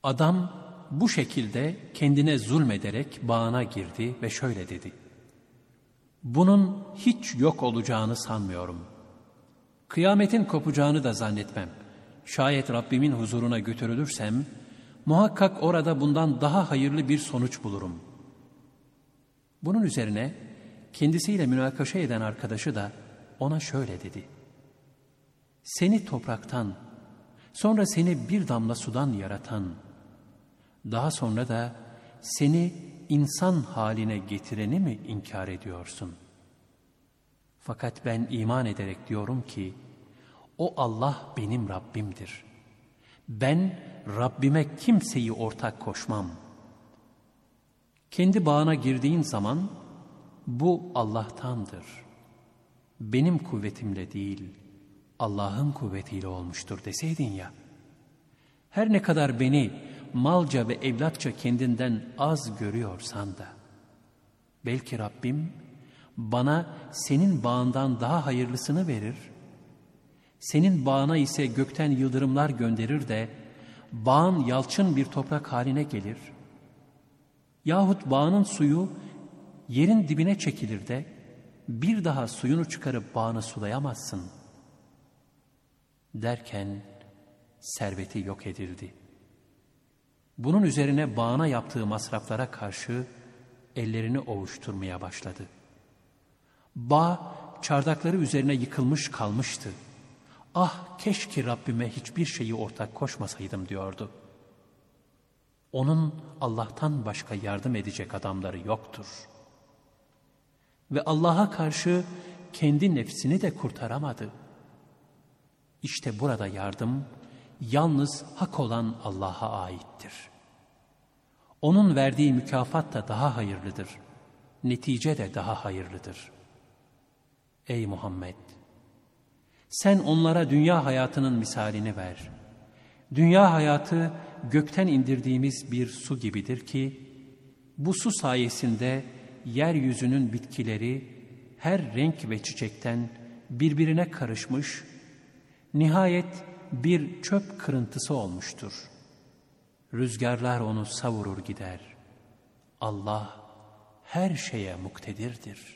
Adam bu şekilde kendine zulmederek bağına girdi ve şöyle dedi: bunun hiç yok olacağını sanmıyorum. Kıyametin kopacağını da zannetmem. Şayet Rabbimin huzuruna götürülürsem, muhakkak orada bundan daha hayırlı bir sonuç bulurum. Bunun üzerine kendisiyle münakaşa eden arkadaşı da ona şöyle dedi: seni topraktan, sonra seni bir damla sudan yaratan, daha sonra da seni insan haline getireni mi inkar ediyorsun? Fakat ben iman ederek diyorum ki, o Allah benim Rabbimdir. Ben Rabbime kimseyi ortak koşmam. Kendi bağına girdiğin zaman, bu Allah'tandır. Benim kuvvetimle değil, Allah'ın kuvvetiyle olmuştur deseydin ya. Her ne kadar beni malca ve evlatça kendinden az görüyorsan da, belki Rabbim bana senin bağından daha hayırlısını verir, senin bağına ise gökten yıldırımlar gönderir de, bağın yalçın bir toprak haline gelir, yahut bağının suyu yerin dibine çekilir de, bir daha suyunu çıkarıp bağını sulayamazsın. Derken serveti yok edildi. Bunun üzerine bağına yaptığı masraflara karşı ellerini ovuşturmaya başladı. Bağ çardakları üzerine yıkılmış kalmıştı. Ah keşke Rabbime hiçbir şeyi ortak koşmasaydım diyordu. Onun Allah'tan başka yardım edecek adamları yoktur. Ve Allah'a karşı kendi nefsini de kurtaramadı. İşte burada yardım yalnız hak olan Allah'a aittir. Onun verdiği mükafat da daha hayırlıdır. Netice de daha hayırlıdır. Ey Muhammed! Sen onlara dünya hayatının misalini ver. Dünya hayatı gökten indirdiğimiz bir su gibidir ki, bu su sayesinde yeryüzünün bitkileri her renk ve çiçekten birbirine karışmış, nihayet bir çöp kırıntısı olmuştur. Rüzgarlar onu savurur gider. Allah her şeye muktedirdir.